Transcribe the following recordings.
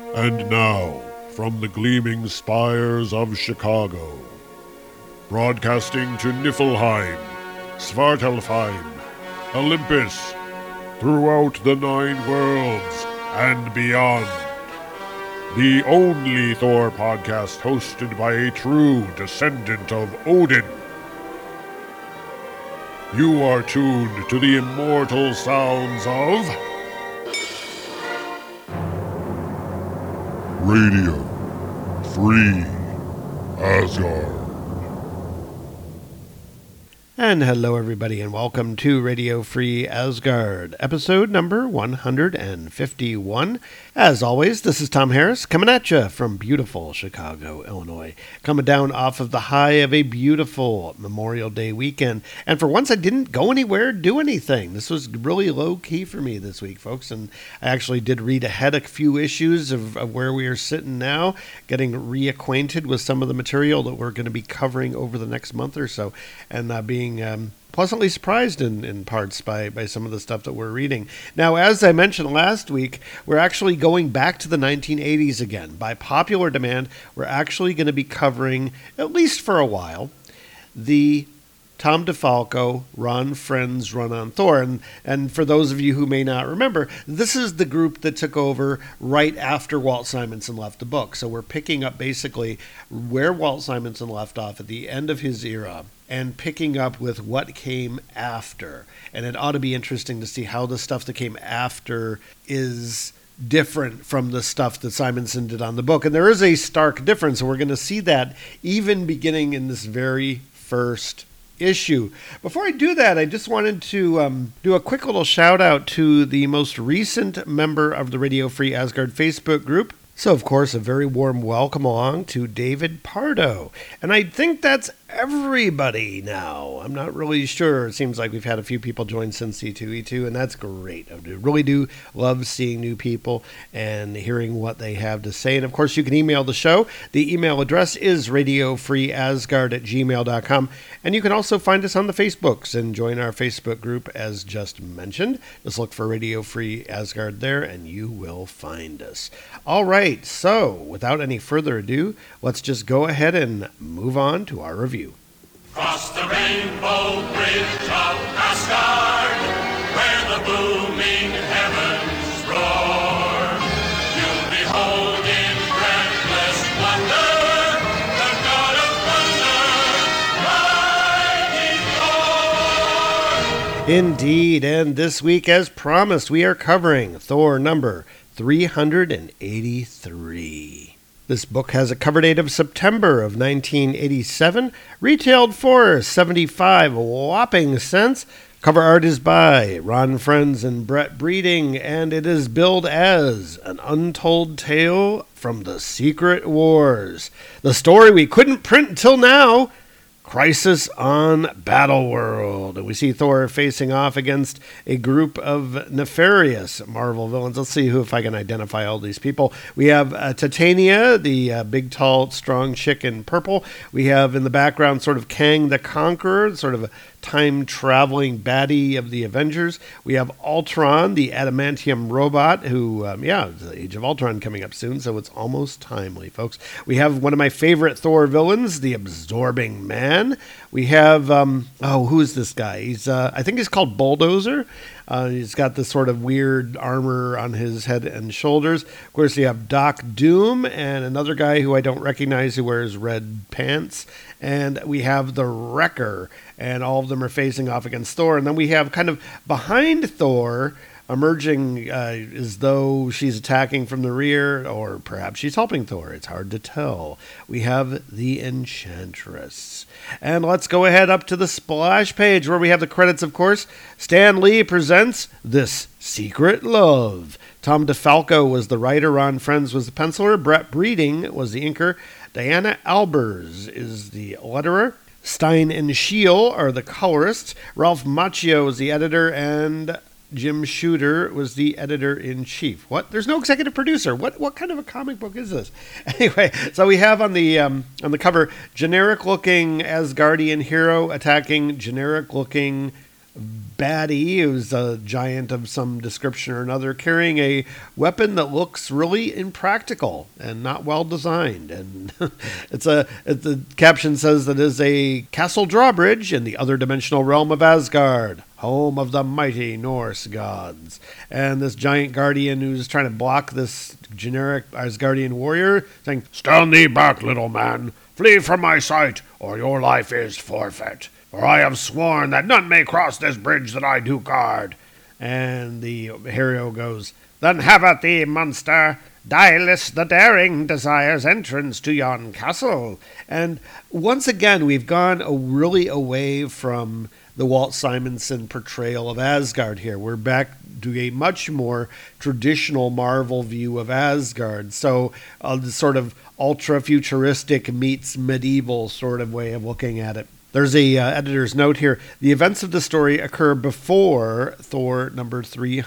And now, from the gleaming spires of Chicago, broadcasting to Niflheim, Svartalfheim, Olympus, throughout the 9 worlds and beyond. The only Thor podcast hosted by a true descendant of Odin. You are tuned to the immortal sounds of Radio Free Asgard. And hello everybody and welcome to Radio Free Asgard, episode number 151. As always, this is Tom Harris coming at you from beautiful Chicago, Illinois. Coming down off of the high of a beautiful Memorial Day weekend. And for once I didn't go anywhere, do anything. This was really low key for me this week, folks. And I actually did read ahead a few issues of where we are sitting now, getting reacquainted with some of the material that we're going to be covering over the next month or so. And being pleasantly surprised in parts by some of the stuff that we're reading. Now, as I mentioned last week, we're actually going back to the 1980s again. By popular demand, we're actually going to be covering, at least for a while, the Tom DeFalco, Ron Frenz run on Thor. And for those of you who may not remember, this is the group that took over right after Walt Simonson left the book. So we're picking up basically where Walt Simonson left off at the end of his era and picking up with what came after. And it ought to be interesting to see how the stuff that came after is different from the stuff that Simonson did on the book. And there is a stark difference, and we're going to see that even beginning in this very first issue. Before I do that, I just wanted to do a quick little shout out to the most recent member of the Radio Free Asgard Facebook group. So, of course, a very warm welcome along to David Pardo. And I think that's everybody now. I'm not really sure. It seems like we've had a few people join since C2E2, and that's great. I really do love seeing new people and hearing what they have to say. And, of course, you can email the show. The email address is radiofreeasgard@gmail.com. And you can also find us on the Facebooks and join our Facebook group, as just mentioned. Just look for Radio Free Asgard there, and you will find us. All right, so without any further ado, let's just go ahead and move on to our review. Cross the rainbow bridge of Asgard, where the booming heavens roar. You'll behold in breathless wonder the god of thunder, mighty Thor. Indeed, and this week, as promised, we are covering Thor number 383. This book has a cover date of September of 1987, retailed for 75 whopping cents. Cover art is by Ron Frenz and Brett Breeding, and it is billed as An Untold Tale from the Secret Wars. The story we couldn't print until now, Crisis on Battleworld. And we see Thor facing off against a group of nefarious Marvel villains. Let's see if I can identify all these people. We have Titania, the big, tall, strong chick in purple. We have in the background sort of Kang the Conqueror, sort of a time-traveling baddie of the Avengers. We have Ultron, the adamantium robot, who, the Age of Ultron coming up soon, so it's almost timely, folks. We have one of my favorite Thor villains, the Absorbing Man. We have, who is this guy? I think he's called Bulldozer. He's got this sort of weird armor on his head and shoulders. Of course, you have Doc Doom and another guy who I don't recognize who wears red pants. And we have the Wrecker, and all of them are facing off against Thor. And then we have kind of behind Thor, emerging as though she's attacking from the rear, or perhaps she's helping Thor. It's hard to tell. We have the Enchantress. And let's go ahead up to the splash page where we have the credits, of course. Stan Lee presents This Secret Love. Tom DeFalco was the writer. Ron Frenz was the penciler. Brett Breeding was the inker. Diana Albers is the letterer. Stein and Scheel are the colorists. Ralph Macchio is the editor, and Jim Shooter was the editor-in-chief. What? There's no executive producer. What kind of a comic book is this? Anyway, so we have on the cover generic-looking Asgardian hero attacking generic-looking baddie, who's a giant of some description or another, carrying a weapon that looks really impractical and not well designed. And the caption says that it is a castle drawbridge in the other dimensional realm of Asgard, home of the mighty Norse gods. And this giant guardian who's trying to block this generic Asgardian warrior, saying, Stand thee back, little man. Flee from my sight, or your life is forfeit. For I have sworn that none may cross this bridge that I do guard. And the hero goes, Then have at thee, monster. Diless the daring desires entrance to yon castle. And once again, we've gone really away from the Walt Simonson portrayal of Asgard here. We're back to a much more traditional Marvel view of Asgard. So the sort of ultra-futuristic meets medieval sort of way of looking at it. There's a editor's note here. The events of the story occur before Thor number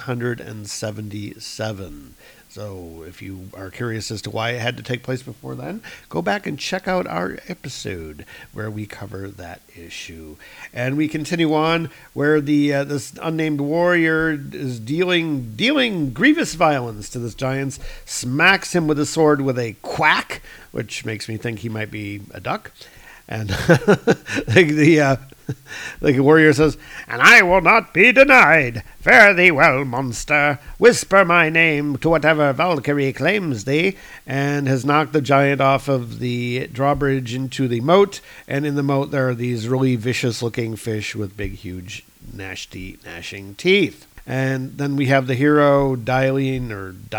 377. So if you are curious as to why it had to take place before then, go back and check out our episode where we cover that issue. And we continue on where this unnamed warrior is dealing grievous violence to this giant, smacks him with a sword with a quack, which makes me think he might be a duck. And the warrior says, And I will not be denied. Fare thee well, monster. Whisper my name to whatever Valkyrie claims thee. And has knocked the giant off of the drawbridge into the moat. And in the moat there are these really vicious-looking fish with big, huge, gnashing teeth. And then we have the hero Dial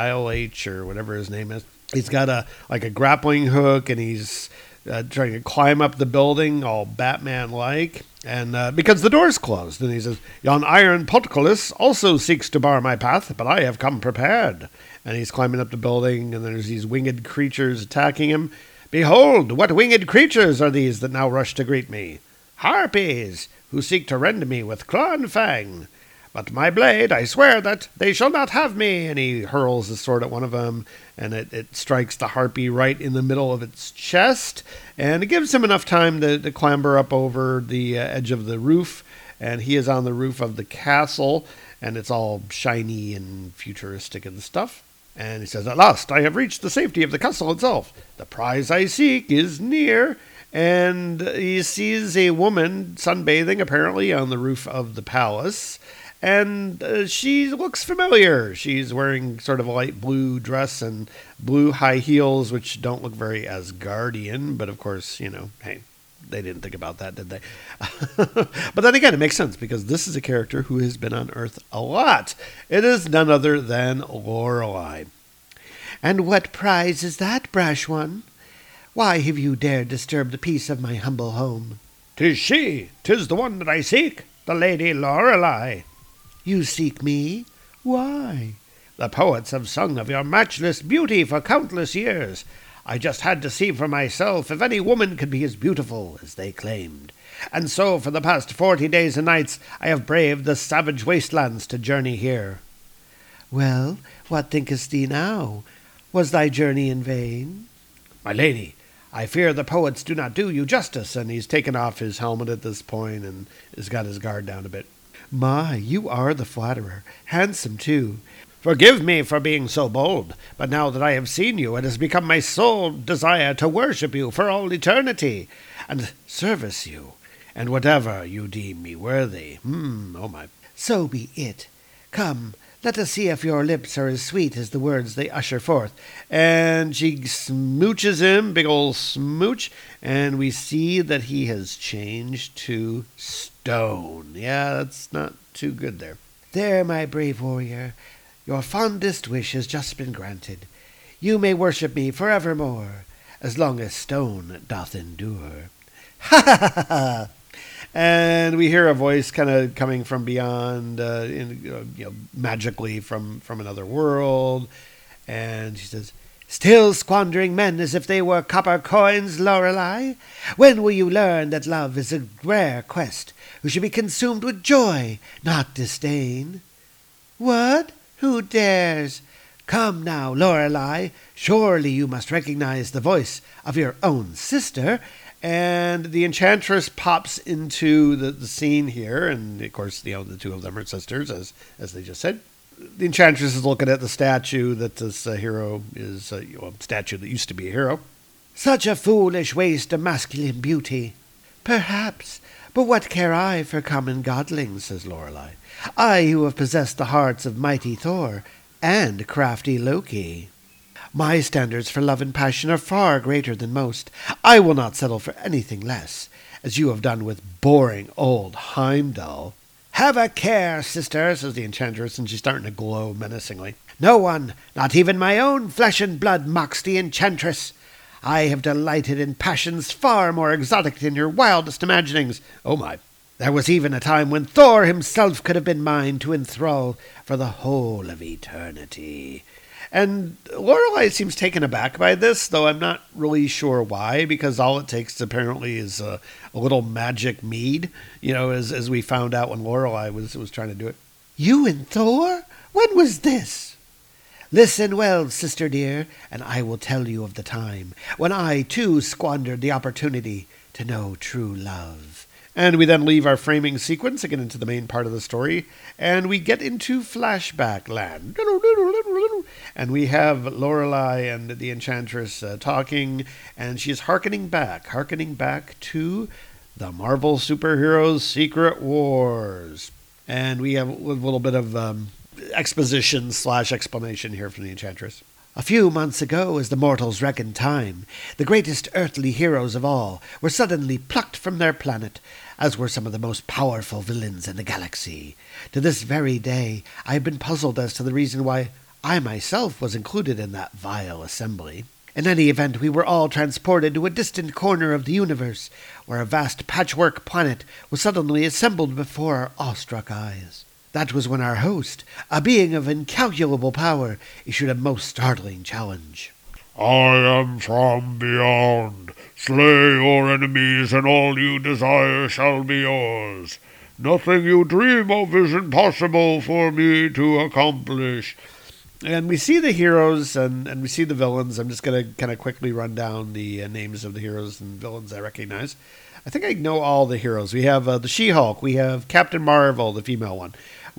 H or whatever his name is. He's got a grappling hook, and he's trying to climb up the building, all Batman-like, and because the door's closed. And he says, Yon iron portcullis also seeks to bar my path, but I have come prepared. And he's climbing up the building, and there's these winged creatures attacking him. Behold, what winged creatures are these that now rush to greet me? Harpies, who seek to rend me with claw and fang. But my blade, I swear that they shall not have me. And he hurls his sword at one of them, and it strikes the harpy right in the middle of its chest. And it gives him enough time to clamber up over the edge of the roof. And he is on the roof of the castle, and it's all shiny and futuristic and stuff. And he says, At last I have reached the safety of the castle itself. The prize I seek is near. And he sees a woman sunbathing, apparently, on the roof of the palace. And she looks familiar. She's wearing sort of a light blue dress and blue high heels, which don't look very Asgardian. But of course, hey, they didn't think about that, did they? But then again, it makes sense because this is a character who has been on Earth a lot. It is none other than Lorelei. And what prize is that, brash one? Why have you dared disturb the peace of my humble home? 'Tis she. 'Tis the one that I seek, the Lady Lorelei. You seek me? Why? The poets have sung of your matchless beauty for countless years. I just had to see for myself if any woman could be as beautiful as they claimed. And so for the past 40 days and nights I have braved the savage wastelands to journey here. Well, what thinkest thee now? Was thy journey in vain? My lady, I fear the poets do not do you justice. And he's taken off his helmet at this point and has got his guard down a bit. My, you are the flatterer. Handsome, too. Forgive me for being so bold, but now that I have seen you, it has become my sole desire to worship you for all eternity, and service you, and whatever you deem me worthy. Oh my. So be it. Come, let us see if your lips are as sweet as the words they usher forth. And she smooches him, big old smooch, and we see that he has changed to stone. Yeah, that's not too good there. There, my brave warrior, your fondest wish has just been granted. You may worship me forevermore, as long as stone doth endure. Ha ha ha ha! And we hear a voice kind of coming from beyond, magically from another world. And she says, Still squandering men as if they were copper coins, Lorelei? When will you learn that love is a rare quest, who should be consumed with joy, not disdain? What? Who dares? Come now, Lorelei, surely you must recognize the voice of your own sister, And the Enchantress pops into the scene here, and of course, the two of them are sisters, as they just said. The Enchantress is looking at the statue that this hero is, a statue that used to be a hero. Such a foolish waste of masculine beauty. Perhaps, but what care I for common godlings, says Lorelei. I who have possessed the hearts of mighty Thor and crafty Loki. My standards for love and passion are far greater than most. I will not settle for anything less, as you have done with boring old Heimdall. Have a care, sister, says the Enchantress, and she's starting to glow menacingly. No one, not even my own flesh and blood, mocks the Enchantress. I have delighted in passions far more exotic than your wildest imaginings. Oh my. There was even a time when Thor himself could have been mine to enthrall for the whole of eternity. And Lorelei seems taken aback by this, though I'm not really sure why, because all it takes apparently is a little magic mead, as we found out when Lorelei was trying to do it. You and Thor? When was this? Listen well, sister dear, and I will tell you of the time when I, too, squandered the opportunity to know true love. And we then leave our framing sequence and get into the main part of the story, and we get into flashback land. And we have Lorelei and the Enchantress talking, and she's hearkening back to the Marvel Superheroes Secret Wars. And we have a little bit of exposition/explanation here from the Enchantress. A few months ago, as the mortals reckoned time, the greatest earthly heroes of all were suddenly plucked from their planet, as were some of the most powerful villains in the galaxy. To this very day, I have been puzzled as to the reason why I myself was included in that vile assembly. In any event, we were all transported to a distant corner of the universe, where a vast patchwork planet was suddenly assembled before our awestruck eyes. That was when our host, a being of incalculable power, issued a most startling challenge. I am from beyond. Slay your enemies, and all you desire shall be yours. Nothing you dream of is impossible for me to accomplish. And we see the heroes and we see the villains. I'm just going to kind of quickly run down the names of the heroes and villains I recognize. I think I know all the heroes. We have the She-Hulk. We have Captain Marvel, the female one.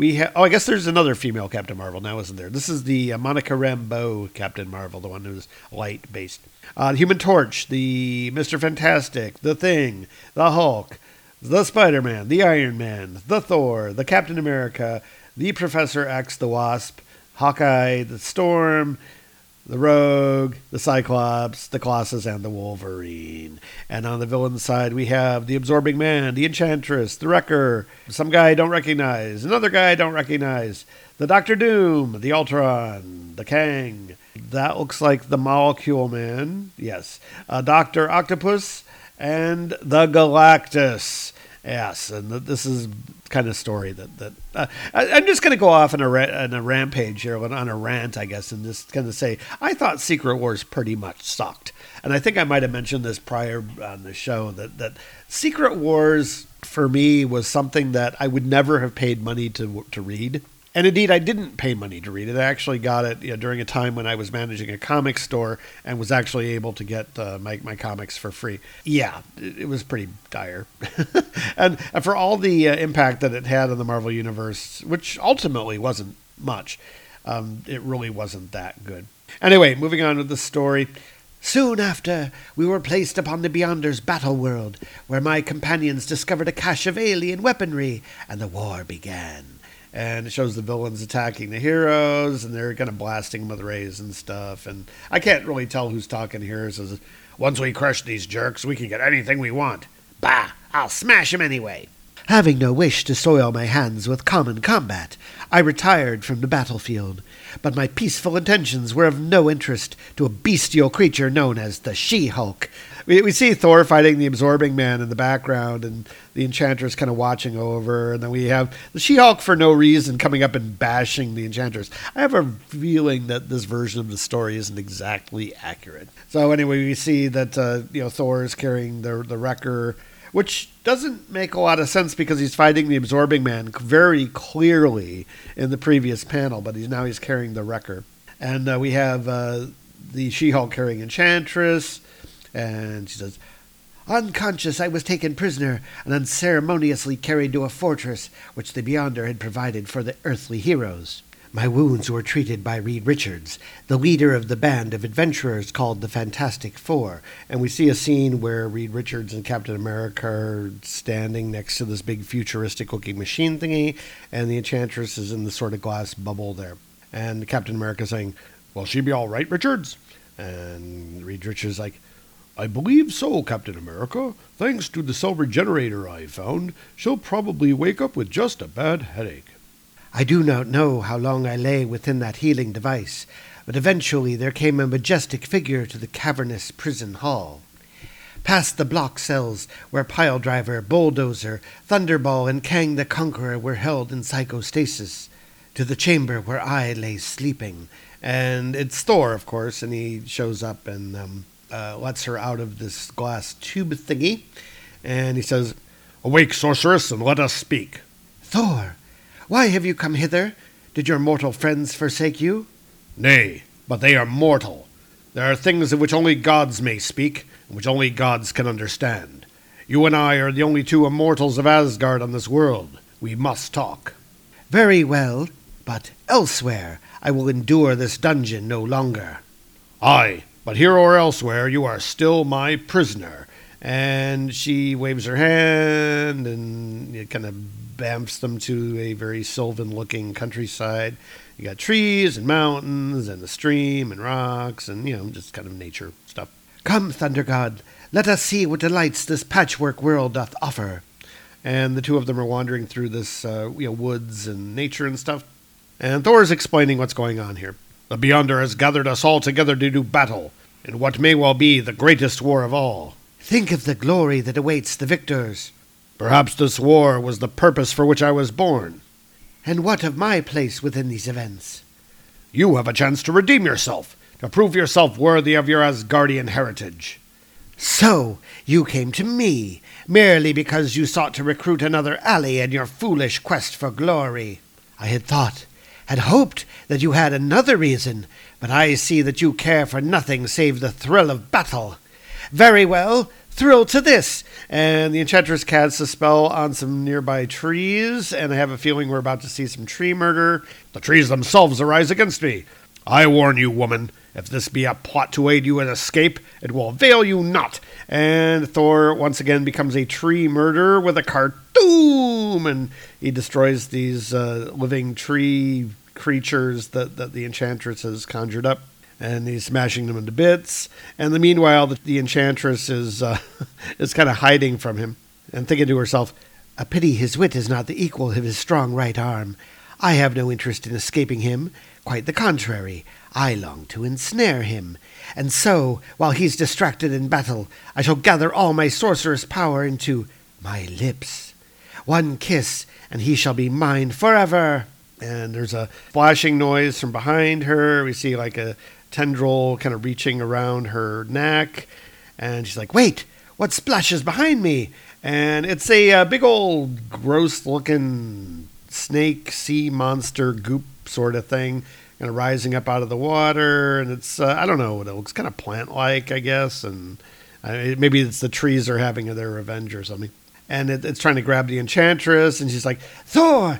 I guess there's another female Captain Marvel now, isn't there? This is the Monica Rambeau Captain Marvel, the one who's light-based. The Human Torch, the Mr. Fantastic, the Thing, the Hulk, the Spider-Man, the Iron Man, the Thor, the Captain America, the Professor X, the Wasp, Hawkeye, the Storm, the Rogue, the Cyclops, the Colossus, and the Wolverine. And on the villain side, we have the Absorbing Man, the Enchantress, the Wrecker, some guy I don't recognize, another guy I don't recognize, the Doctor Doom, the Ultron, the Kang. That looks like the Molecule Man, yes, Dr. Octopus, and the Galactus. Yes, and this is kind of story that I'm just going to go off on a rampage here, on a rant, I guess, and just kind of say I thought Secret Wars pretty much sucked, and I think I might have mentioned this prior on the show that Secret Wars for me was something that I would never have paid money to read. And indeed, I didn't pay money to read it. I actually got it during a time when I was managing a comic store and was actually able to get my comics for free. Yeah, it was pretty dire. and for all the impact that it had on the Marvel Universe, which ultimately wasn't much, it really wasn't that good. Anyway, moving on with the story. Soon after, we were placed upon the Beyonders battle world, where my companions discovered a cache of alien weaponry, and the war began. And it shows the villains attacking the heroes, and they're kind of blasting them with rays and stuff. And I can't really tell who's talking here. It says, once we crush these jerks, we can get anything we want. Bah! I'll smash them anyway. Having no wish to soil my hands with common combat, I retired from the battlefield. But my peaceful intentions were of no interest to a bestial creature known as the She-Hulk. We see Thor fighting the Absorbing Man in the background, and the Enchantress kind of watching over, and then we have the She-Hulk for no reason coming up and bashing the Enchantress. I have a feeling that this version of the story isn't exactly accurate. So anyway, we see that Thor is carrying the Wrecker, which doesn't make a lot of sense because he's fighting the Absorbing Man very clearly in the previous panel, but he's carrying the Wrecker. And we have the She-Hulk carrying Enchantress, and she says, Unconscious, I was taken prisoner and unceremoniously carried to a fortress which the Beyonder had provided for the earthly heroes. My wounds were treated by Reed Richards, the leader of the band of adventurers called the Fantastic Four. And we see a scene where Reed Richards and Captain America are standing next to this big futuristic-looking machine thingy, and the Enchantress is in the sort of glass bubble there. And Captain America saying, "Will she be all right, Richards?" And Reed Richards is like, "I believe so, Captain America. Thanks to the cell regenerator I found, she'll probably wake up with just a bad headache." I do not know how long I lay within that healing device, but eventually there came a majestic figure to the cavernous prison hall. Past the block cells where Piledriver, Bulldozer, Thunderball, and Kang the Conqueror were held in psychostasis, to the chamber where I lay sleeping. And it's Thor, of course, and he shows up and lets her out of this glass tube thingy, and he says, "Awake, sorceress, and let us speak." "Thor, why have you come hither? Did your mortal friends forsake you?" "Nay, but they are mortal. There are things of which only gods may speak, and which only gods can understand. You and I are the only two immortals of Asgard on this world. We must talk." "Very well, but elsewhere. I will endure this dungeon no longer." "Aye, but here or elsewhere you are still my prisoner." And she waves her hand and it kind of bamfs them to a very sylvan-looking countryside. You got trees and mountains and a stream and rocks and, just kind of nature stuff. "Come, Thunder God, let us see what delights this patchwork world doth offer." And the two of them are wandering through this, woods and nature and stuff. And Thor's explaining what's going on here. "The Beyonder has gathered us all together to do battle, in what may well be the greatest war of all. Think of the glory that awaits the victors." "Perhaps this war was the purpose for which I was born." "And what of my place within these events?" "You have a chance to redeem yourself, to prove yourself worthy of your Asgardian heritage." "So, you came to me, merely because you sought to recruit another ally in your foolish quest for glory. I had hoped that you had another reason, but I see that you care for nothing save the thrill of battle. Very well, thrill to this." And the Enchantress casts a spell on some nearby trees, and I have a feeling we're about to see some tree murder. "The trees themselves arise against me. I warn you, woman, if this be a plot to aid you in escape, it will avail you not." And Thor once again becomes a tree murderer with a Khartoum, and he destroys these living tree creatures that the Enchantress has conjured up. And he's smashing them into bits. And meanwhile, the Enchantress is kind of hiding from him and thinking to herself, "A pity his wit is not the equal of his strong right arm. I have no interest in escaping him. Quite the contrary. I long to ensnare him. And so, while he's distracted in battle, I shall gather all my sorcerous power into my lips. One kiss, and he shall be mine forever." And there's a flashing noise from behind her. We see like a tendril kind of reaching around her neck. And she's like, "Wait, what splashes behind me?" And it's a big old gross-looking snake, sea monster, goop sort of thing, kind of rising up out of the water. And it's, I don't know, it looks kind of plant-like, I guess. And maybe it's the trees are having their revenge or something. And it's trying to grab the Enchantress. And she's like, Thor,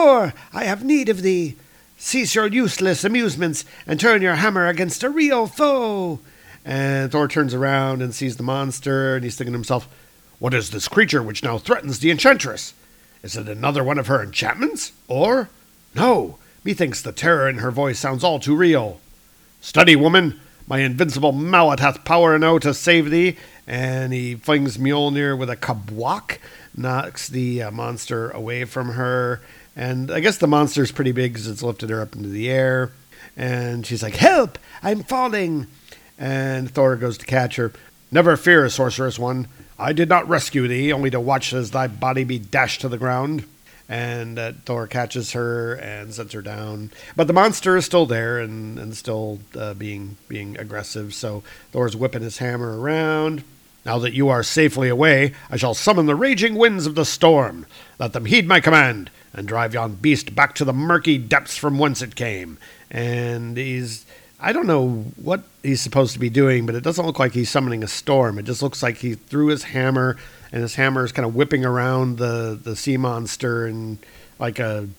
I have need of thee. Cease your useless amusements and turn your hammer against a real foe." And Thor turns around and sees the monster, and he's thinking to himself, "What is this creature which now threatens the Enchantress? Is it another one of her enchantments? Or, no, methinks the terror in her voice sounds all too real. Steady, woman, my invincible mallet hath power now to save thee." And he flings Mjolnir with a kabwak, knocks the monster away from her. And I guess the monster's pretty big because it's lifted her up into the air. And she's like, "Help! I'm falling!" And Thor goes to catch her. "Never fear, sorceress one. I did not rescue thee, only to watch as thy body be dashed to the ground." And Thor catches her and sets her down. But the monster is still there and still being aggressive. So Thor's whipping his hammer around. "Now that you are safely away, I shall summon the raging winds of the storm. Let them heed my command, and drive yon beast back to the murky depths from whence it came." And he's I don't know what he's supposed to be doing, but it doesn't look like he's summoning a storm. It just looks like he threw his hammer, and his hammer is kind of whipping around the sea monster and like a,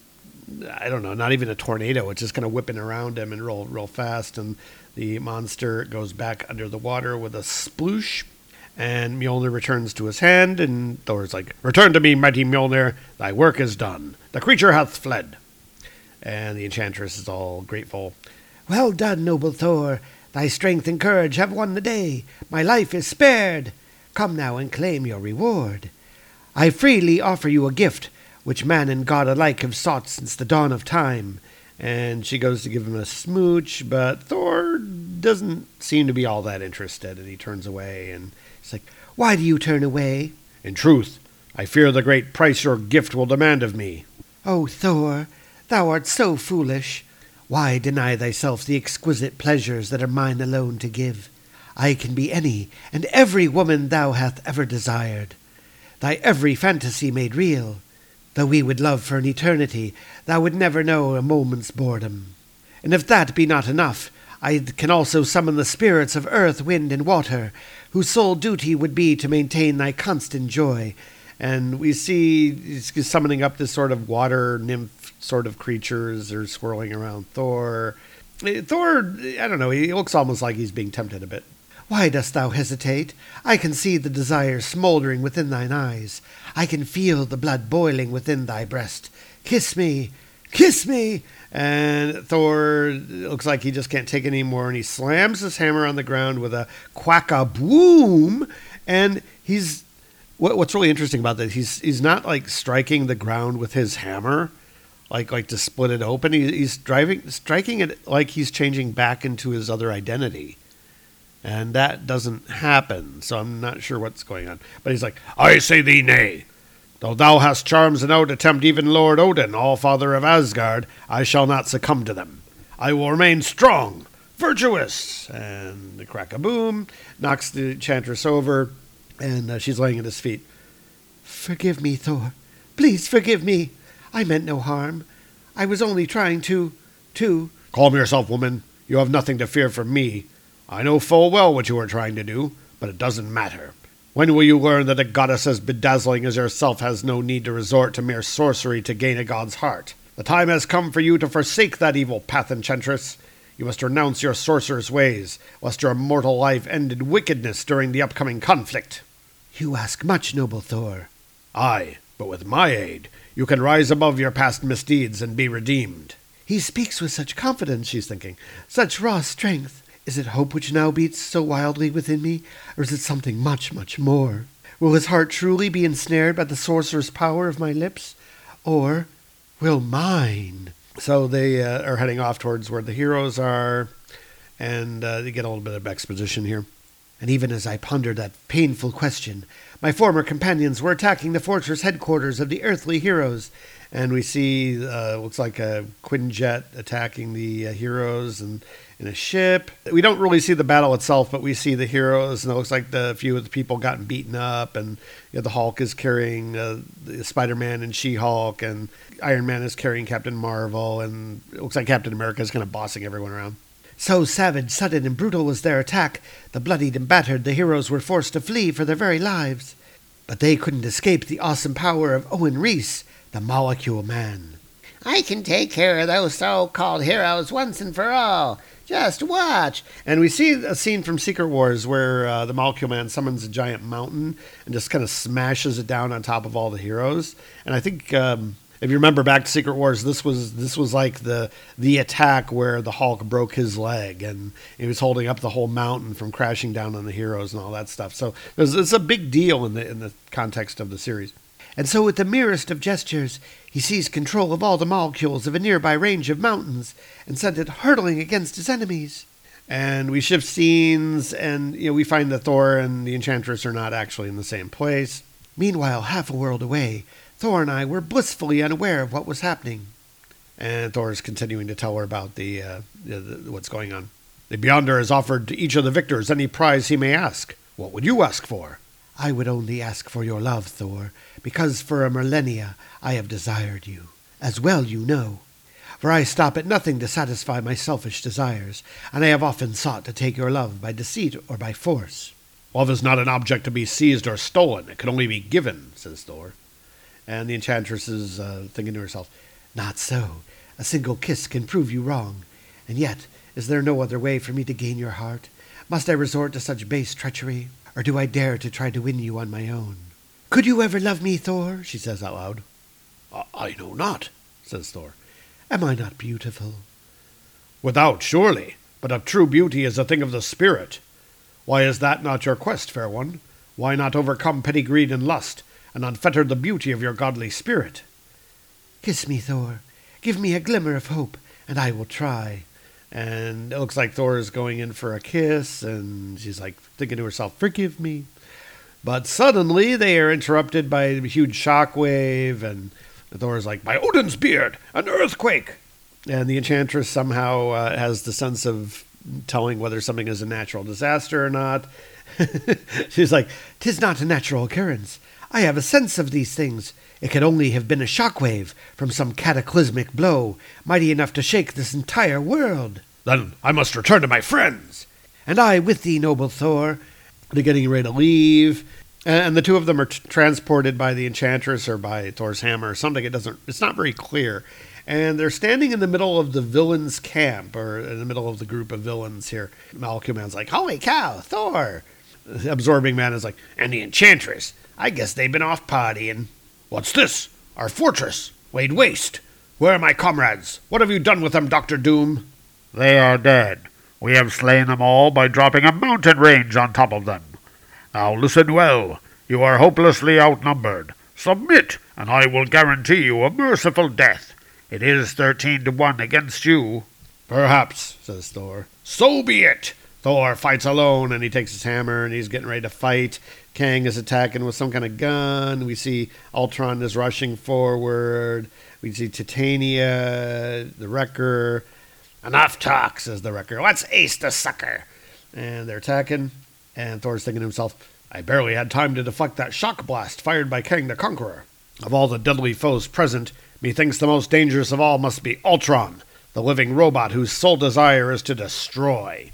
I don't know, not even a tornado. It's just kind of whipping around him and real fast, and the monster goes back under the water with a sploosh, and Mjolnir returns to his hand, and Thor's like, "Return to me, mighty Mjolnir, thy work is done. The creature hath fled." And the enchantress is all grateful. "Well done, noble Thor. Thy strength and courage have won the day. My life is spared. Come now and claim your reward. I freely offer you a gift, which man and god alike have sought since the dawn of time." And she goes to give him a smooch, but Thor doesn't seem to be all that interested, and he turns away, and he's like, "Why do you turn away?" "In truth, I fear the great price your gift will demand of me." "O Thor, thou art so foolish. Why deny thyself the exquisite pleasures that are mine alone to give? I can be any and every woman thou hast ever desired. Thy every fantasy made real. Though we would love for an eternity, thou would never know a moment's boredom. And if that be not enough, I can also summon the spirits of earth, wind, and water, whose sole duty would be to maintain thy constant joy." And we see he's summoning up this sort of water nymph sort of creatures are swirling around Thor. Thor, I don't know, he looks almost like he's being tempted a bit. "Why dost thou hesitate? I can see the desire smoldering within thine eyes. I can feel the blood boiling within thy breast. Kiss me! Kiss me!" And Thor looks like he just can't take it anymore, and he slams his hammer on the ground with a quack-a-boom, and he's... What's really interesting about that, he's not like striking the ground with his hammer, like to split it open. He's striking it like he's changing back into his other identity. And that doesn't happen, so I'm not sure what's going on. But he's like, "I say thee nay. Though thou hast charms enow to tempt even Lord Odin, all-father of Asgard, I shall not succumb to them. I will remain strong, virtuous." And the crack-a-boom knocks the enchantress over, and she's laying at his feet. "Forgive me, Thor. Please forgive me. I meant no harm. I was only trying to... "Calm yourself, woman. You have nothing to fear from me. I know full well what you are trying to do, but it doesn't matter. When will you learn that a goddess as bedazzling as yourself has no need to resort to mere sorcery to gain a god's heart? The time has come for you to forsake that evil path, enchantress. You must renounce your sorcerer's ways, lest your mortal life end in wickedness during the upcoming conflict." "You ask much, noble Thor." "Aye, but with my aid, you can rise above your past misdeeds and be redeemed." "He speaks with such confidence," she's thinking, "such raw strength. Is it hope which now beats so wildly within me, or is it something much, much more? Will his heart truly be ensnared by the sorcerer's power of my lips, or will mine?" So they are heading off towards where the heroes are, and they get a little bit of exposition here. "And even as I pondered that painful question, my former companions were attacking the fortress headquarters of the earthly heroes." And we see, looks like a Quinjet attacking the heroes and in a ship. We don't really see the battle itself, but we see the heroes, and it looks like a few of the people gotten beaten up, and the Hulk is carrying Spider-Man and She-Hulk, and Iron Man is carrying Captain Marvel, and it looks like Captain America is kind of bossing everyone around. So savage, sudden, and brutal was their attack, the bloodied and battered, the heroes were forced to flee for their very lives. But they couldn't escape the awesome power of Owen Reese, the Molecule Man. "I can take care of those so-called heroes once and for all. Just watch." And we see a scene from Secret Wars where the Molecule Man summons a giant mountain and just kind of smashes it down on top of all the heroes. And I think if you remember back to Secret Wars, this was like the attack where the Hulk broke his leg and he was holding up the whole mountain from crashing down on the heroes and all that stuff. So it's a big deal in the context of the series. And so with the merest of gestures, he seized control of all the molecules of a nearby range of mountains and sent it hurtling against his enemies. And we shift scenes, and we find that Thor and the Enchantress are not actually in the same place. Meanwhile, half a world away, Thor and I were blissfully unaware of what was happening. And Thor is continuing to tell her about the what's going on. "The Beyonder has offered to each of the victors any prize he may ask. What would you ask for?" "I would only ask for your love, Thor, because for a millennia I have desired you, as well you know. for I stop at nothing to satisfy my selfish desires, and I have often sought to take your love by deceit or by force." "Love is not an object to be seized or stolen. It can only be given," says Thor. And the enchantress is thinking to herself, "Not so. A single kiss can prove you wrong. And yet, is there no other way for me to gain your heart? Must I resort to such base treachery? Or do I dare to try to win you on my own? Could you ever love me, Thor?" she says out loud. "I know not," says Thor. "Am I not beautiful?" "Without, surely. But a true beauty is a thing of the spirit. Why is that not your quest, fair one? Why not overcome petty greed and lust, and unfetter the beauty of your godly spirit?" "Kiss me, Thor. Give me a glimmer of hope, and I will try." And it looks like Thor is going in for a kiss, and she's like thinking to herself, "Forgive me." But suddenly they are interrupted by a huge shockwave, and Thor is like, "By Odin's beard, an earthquake!" And the enchantress somehow has the sense of telling whether something is a natural disaster or not. She's like, "'Tis not a natural occurrence. I have a sense of these things. It could only have been a shockwave from some cataclysmic blow, mighty enough to shake this entire world." "Then I must return to my friends." "And I with thee, noble Thor." They're getting ready to leave, and the two of them are transported by the enchantress or by Thor's hammer or something. It's not very clear. And they're standing in the middle of the villains' camp, or in the middle of the group of villains here. Malcolm Man's like, "Holy cow, Thor!" The Absorbing Man is like, "And the enchantress. I guess they've been off partying." "What's this? Our fortress, laid waste. Where are my comrades? What have you done with them, Dr. Doom?" They are dead. We have slain them all by dropping a mountain range on top of them. Now listen well. You are hopelessly outnumbered. Submit, and I will guarantee you a merciful death. It is 13-1 against you." "Perhaps," says Thor. "So be it." Thor fights alone, and he takes his hammer, and he's getting ready to fight. Kang is attacking with some kind of gun. We see Ultron is rushing forward. We see Titania, the Wrecker. "Enough talk," says the Wrecker. "Let's ace the sucker." And they're attacking, and Thor's thinking to himself, "I barely had time to deflect that shock blast fired by Kang the Conqueror. Of all the deadly foes present, methinks the most dangerous of all must be Ultron, the living robot whose sole desire is to destroy."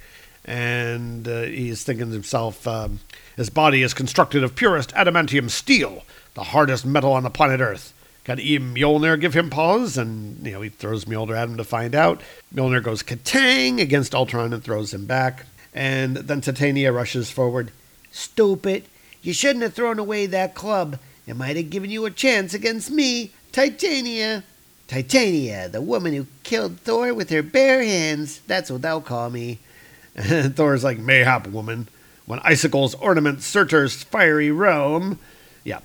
And he's thinking to himself, his body is constructed of purest adamantium steel, the hardest metal on the planet Earth. Can even Mjolnir give him pause? And, he throws Mjolnir at him to find out. Mjolnir goes katang against Ultron and throws him back. And then Titania rushes forward. "Stupid. You shouldn't have thrown away that club. It might have given you a chance against me, Titania. Titania, the woman who killed Thor with her bare hands. That's what they'll call me." And Thor's like, "Mayhap, woman. When icicles ornament Surtur's fiery realm." Yeah.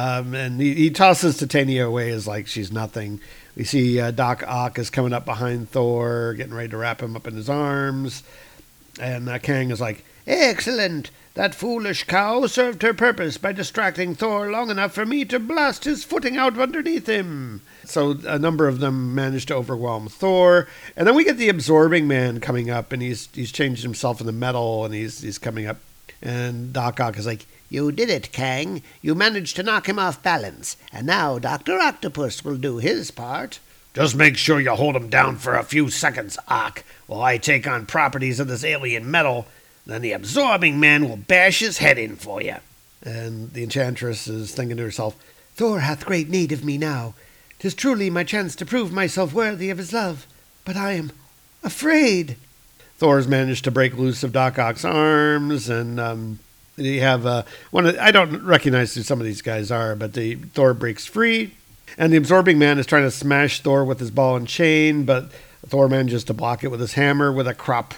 And he tosses Titania away as like she's nothing. We see Doc Ock is coming up behind Thor, getting ready to wrap him up in his arms. And Kang is like, "Excellent. That foolish cow served her purpose by distracting Thor long enough for me to blast his footing out underneath him." So a number of them manage to overwhelm Thor. And then we get the Absorbing Man coming up, and he's changed himself into metal, and he's coming up. And Doc Ock is like, "You did it, Kang. You managed to knock him off balance. And now Dr. Octopus will do his part." "Just make sure you hold him down for a few seconds, Ock, while I take on properties of this alien metal. Then the Absorbing Man will bash his head in for you." And the Enchantress is thinking to herself, "Thor hath great need of me now. 'Tis truly my chance to prove myself worthy of his love. But I am afraid." Thor's managed to break loose of Doc Ock's arms, and you have I don't recognize who some of these guys are, but Thor breaks free, and the Absorbing Man is trying to smash Thor with his ball and chain, but Thor manages to block it with his hammer with a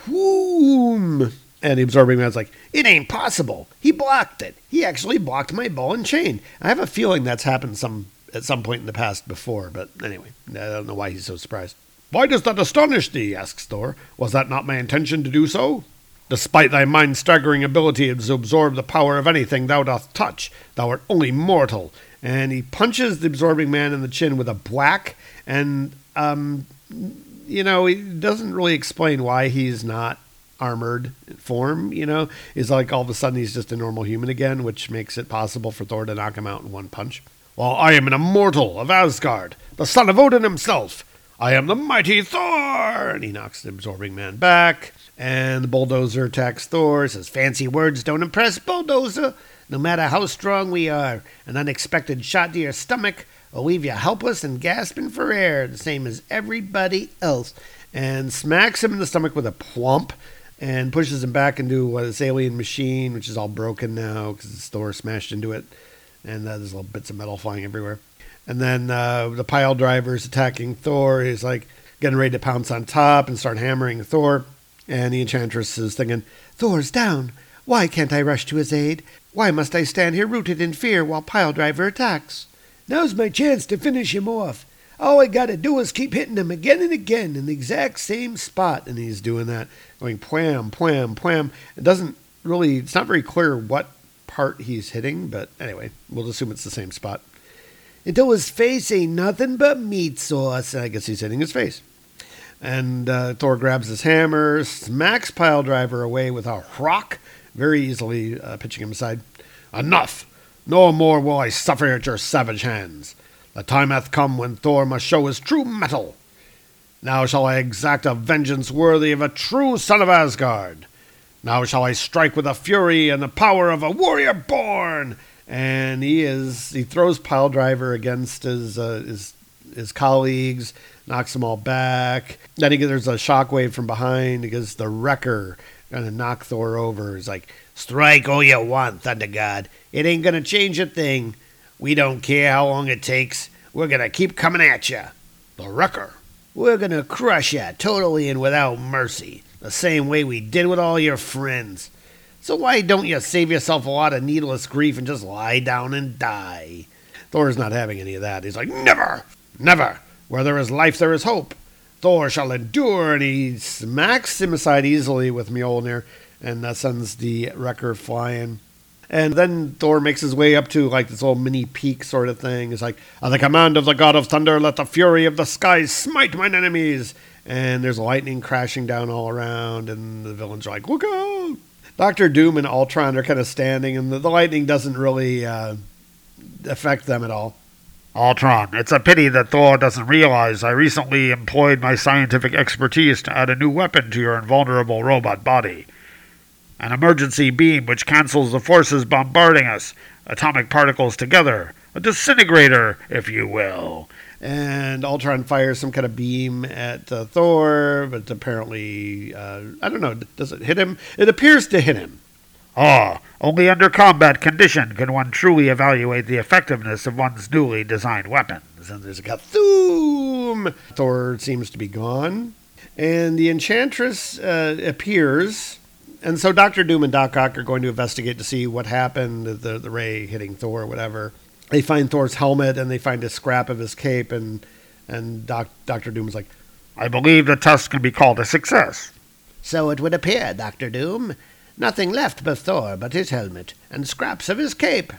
crop-whoom. And the Absorbing Man's like, "It ain't possible. He blocked it. He actually blocked my ball and chain." I have a feeling that's happened at some point in the past before, but anyway, I don't know why he's so surprised. "Why does that astonish thee?" asks Thor. "Was that not my intention to do so? Despite thy mind-staggering ability to absorb the power of anything thou doth touch, thou art only mortal." And he punches the Absorbing Man in the chin with a whack, and, he doesn't really explain why he's not armored form, He's like all of a sudden he's just a normal human again, which makes it possible for Thor to knock him out in one punch. "Well, I am an immortal of Asgard, the son of Odin himself. I am the mighty Thor! And he knocks the absorbing man back. And the bulldozer attacks Thor, says, fancy words don't impress, bulldozer. No matter how strong we are, an unexpected shot to your stomach will leave you helpless and gasping for air, the same as everybody else. And smacks him in the stomach with a plump and pushes him back into this alien machine, which is all broken now because Thor smashed into it. And there's little bits of metal flying everywhere. And then the pile driver is attacking Thor. He's like getting ready to pounce on top and start hammering Thor. And the Enchantress is thinking, Thor's down. Why can't I rush to his aid? Why must I stand here rooted in fear while pile driver attacks? Now's my chance to finish him off. All I gotta do is keep hitting him again and again in the exact same spot. And he's doing that, going plam, plam, plam. It's not very clear what part he's hitting, but anyway, we'll assume it's the same spot. Until his face ain't nothing but meat sauce. And I guess he's hitting his face. And Thor grabs his hammer, smacks pile driver away with a rock, very easily pitching him aside. Enough! No more will I suffer at your savage hands. The time hath come when Thor must show his true mettle. Now shall I exact a vengeance worthy of a true son of Asgard. Now shall I strike with the fury and the power of a warrior born. And he throws pile driver against his colleagues, knocks them all back. Then there's a shockwave from behind because the Wrecker going to knock Thor over. He's like, strike all you want, Thunder God. It ain't going to change a thing. We don't care how long it takes. We're going to keep coming at you. The Wrecker. We're going to crush you totally and without mercy, the same way we did with all your friends. So why don't you save yourself a lot of needless grief and just lie down and die? Thor's not having any of that. He's like, never, never. Where there is life, there is hope. Thor shall endure. And he smacks him aside easily with Mjolnir, and that sends the Wrecker flying. And then Thor makes his way up to like this little mini peak sort of thing. It's like, at the command of the god of thunder, let the fury of the skies smite mine enemies. And there's lightning crashing down all around, and the villains are like, look out! Dr. Doom and Ultron are kind of standing, and the lightning doesn't really affect them at all. Ultron, it's a pity that Thor doesn't realize I recently employed my scientific expertise to add a new weapon to your invulnerable robot body. An emergency beam which cancels the forces bombarding us, atomic particles together, a disintegrator, if you will. And Ultron fires some kind of beam at Thor, but apparently, I don't know, does it hit him? It appears to hit him. Only under combat condition can one truly evaluate the effectiveness of one's newly designed weapons. And there's a kathoom! Thor seems to be gone. And the Enchantress appears. And so Dr. Doom and Doc Ock are going to investigate to see what happened, the ray hitting Thor or whatever. They find Thor's helmet, and they find a scrap of his cape, and Dr. Doom is like, I believe the test can be called a success. So it would appear, Dr. Doom. Nothing left but Thor but his helmet, and scraps of his cape.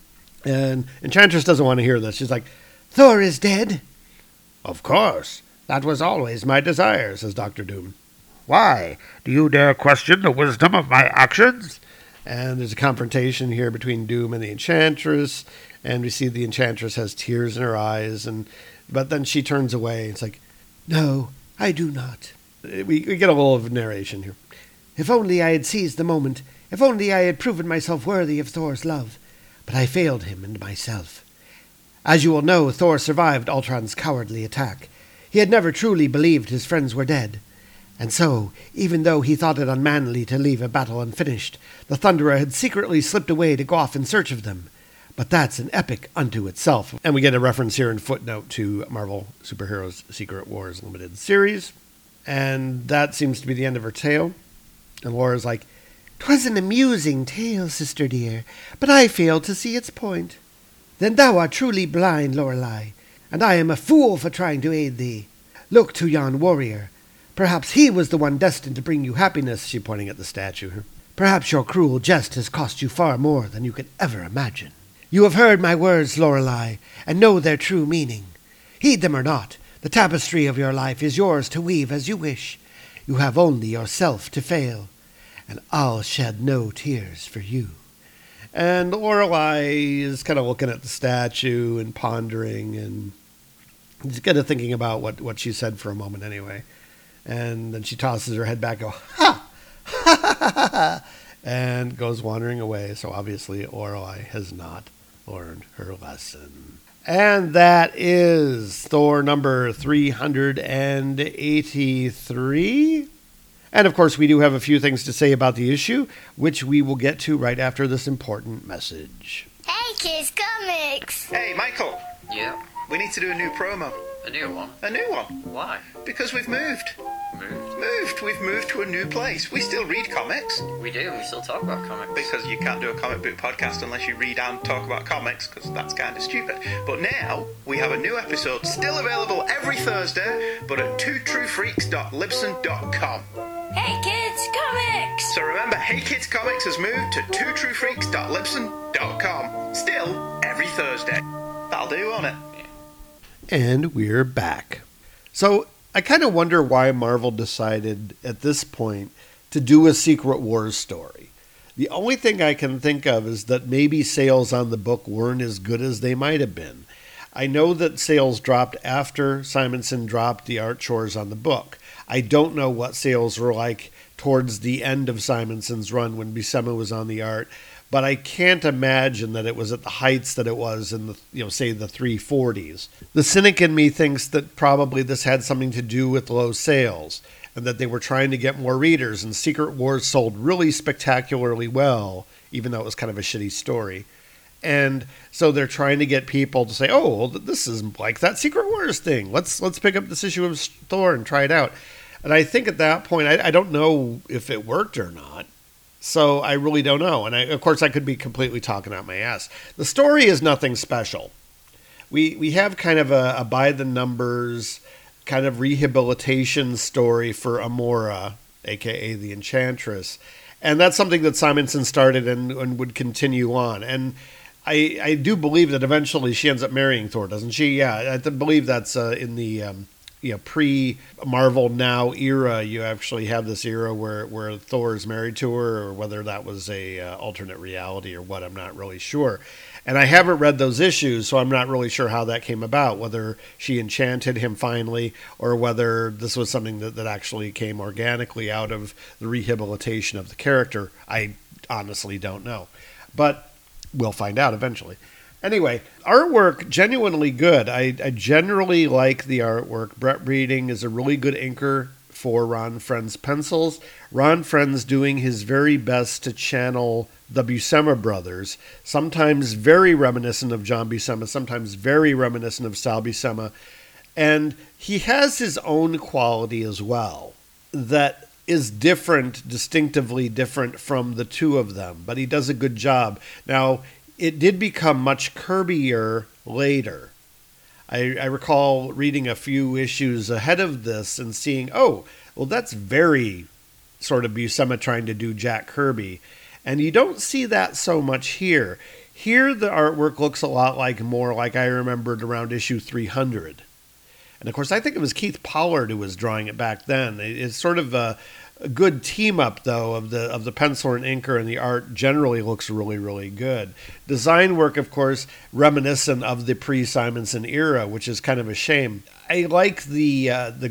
And Enchantress doesn't want to hear this. She's like, Thor is dead? Of course. That was always my desire, says Dr. Doom. Why? Do you dare question the wisdom of my actions? And there's a confrontation here between Doom and the Enchantress, and we see the Enchantress has tears in her eyes, but then she turns away. It's like, no, I do not. We get a little of narration here. If only I had seized the moment. If only I had proven myself worthy of Thor's love. But I failed him and myself. As you will know, Thor survived Ultron's cowardly attack. He had never truly believed his friends were dead. And so, even though he thought it unmanly to leave a battle unfinished, the Thunderer had secretly slipped away to go off in search of them. But that's an epic unto itself. And we get a reference here in footnote to Marvel Superheroes Secret Wars Limited series. And that seems to be the end of her tale. And Laura's like, 'Twas an amusing tale, sister dear, but I failed to see its point. Then thou art truly blind, Lorelei, and I am a fool for trying to aid thee. Look to yon warrior. Perhaps he was the one destined to bring you happiness, she pointing at the statue. Perhaps your cruel jest has cost you far more than you could ever imagine. You have heard my words, Lorelei, and know their true meaning. Heed them or not, the tapestry of your life is yours to weave as you wish. You have only yourself to fail, and I'll shed no tears for you. And Lorelei is kind of looking at the statue and pondering, and Just kind of thinking about what she said for a moment anyway. And then she tosses her head back, go, ha! Ha ha ha ha! And goes wandering away. So obviously Lorelei has not learned her lesson. And that is Thor number 383. And of course, we do have a few things to say about the issue, which we will get to right after this important message. Hey, Kids Comics! Hey, Michael. Yeah, We need to do a new promo. a new one. A new one. Why? Because we've moved. Moved? We've moved to a new place. We still read comics. We do, we still talk about comics. Because you can't do a comic book podcast unless you read and talk about comics, because that's kind of stupid. But now, we have a new episode still available every Thursday, but at twotruefreaks.libsyn.com. Hey, Kids Comics! So remember, Hey Kids Comics has moved to twotruefreaks.libsyn.com. Still, every Thursday. That'll do, won't it? And we're back. So I kind of wonder why Marvel decided at this point to do a Secret Wars story. The only thing I can think of is that maybe sales on the book weren't as good as they might have been. I know that sales dropped after Simonson dropped the art chores on the book. I don't know what sales were like towards the end of Simonson's run when Buscema was on the art, but I can't imagine that it was at the heights that it was in the, say the 340s. The cynic in me thinks that probably this had something to do with low sales and that they were trying to get more readers, and Secret Wars sold really spectacularly well, even though it was kind of a shitty story. And so they're trying to get people to say, oh, well, this is like that Secret Wars thing. Let's pick up this issue of Thor and try it out. And I think at that point, I don't know if it worked or not. So I really don't know. And of course, I could be completely talking out my ass. The story is nothing special. We have kind of a by-the-numbers kind of rehabilitation story for Amora, a.k.a. the Enchantress. And that's something that Simonson started and would continue on. And I do believe that eventually she ends up marrying Thor, doesn't she? Yeah, I believe that's in the pre-Marvel Now era. You actually have this era where Thor is married to her, or whether that was a alternate reality or what, I'm not really sure. And I haven't read those issues, so I'm not really sure how that came about, whether she enchanted him finally, or whether this was something that actually came organically out of the rehabilitation of the character. I honestly don't know. But we'll find out eventually. Anyway, artwork, genuinely good. I generally like the artwork. Brett Breeding is a really good inker for Ron Frenz pencils. Ron Frenz doing his very best to channel the Buscema brothers, sometimes very reminiscent of John Buscema, sometimes very reminiscent of Sal Buscema. And he has his own quality as well that is different, distinctively different from the two of them, but he does a good job. Now, it did become much Kirby-er later. I recall reading a few issues ahead of this and seeing, oh, well, that's very sort of Buscema trying to do Jack Kirby. And you don't see that so much here. Here, the artwork looks a lot more like I remembered around issue 300. And of course, I think it was Keith Pollard who was drawing it back then. It's sort of a good team up, though, of the penciler and inker, and the art generally looks really, really good. Design work, of course, reminiscent of the pre-Simonson era, which is kind of a shame. I like the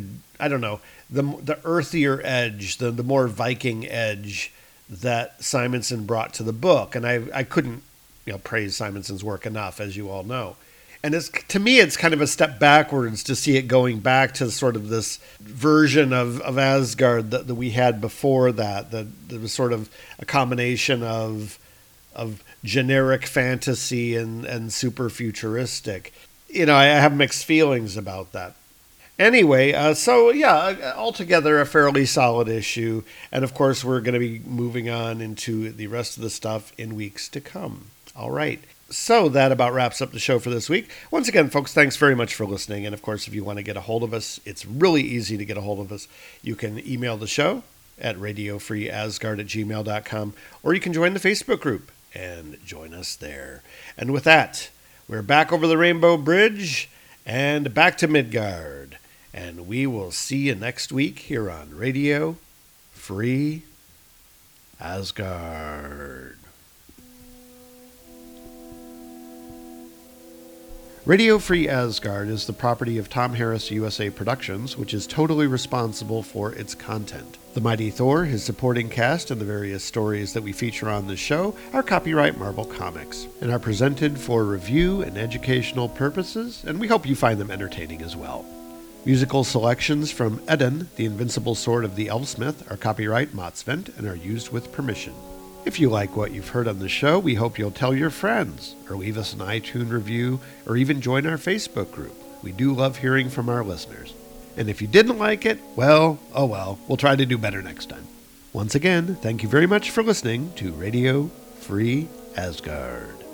earthier edge, the more Viking edge that Simonson brought to the book, and I couldn't praise Simonson's work enough, as you all know. And to me, it's kind of a step backwards to see it going back to sort of this version of Asgard that we had before that was sort of a combination of generic fantasy and super futuristic. I have mixed feelings about that. Anyway, altogether a fairly solid issue. And of course, we're going to be moving on into the rest of the stuff in weeks to come. All right. So that about wraps up the show for this week. Once again, folks, thanks very much for listening. And of course, if you want to get a hold of us, it's really easy to get a hold of us. You can email the show at radiofreeasgard@gmail.com, or you can join the Facebook group and join us there. And with that, we're back over the Rainbow Bridge and back to Midgard. And we will see you next week here on Radio Free Asgard. Radio Free Asgard is the property of Tom Harris USA Productions, which is totally responsible for its content. The Mighty Thor, his supporting cast, and the various stories that we feature on the show are copyright Marvel Comics and are presented for review and educational purposes, and we hope you find them entertaining as well. Musical selections from Eden, the Invincible Sword of the Elfsmith, are copyright Motsvent and are used with permission. If you like what you've heard on the show, we hope you'll tell your friends, or leave us an iTunes review, or even join our Facebook group. We do love hearing from our listeners. And if you didn't like it, well, oh well, we'll try to do better next time. Once again, thank you very much for listening to Radio Free Asgard.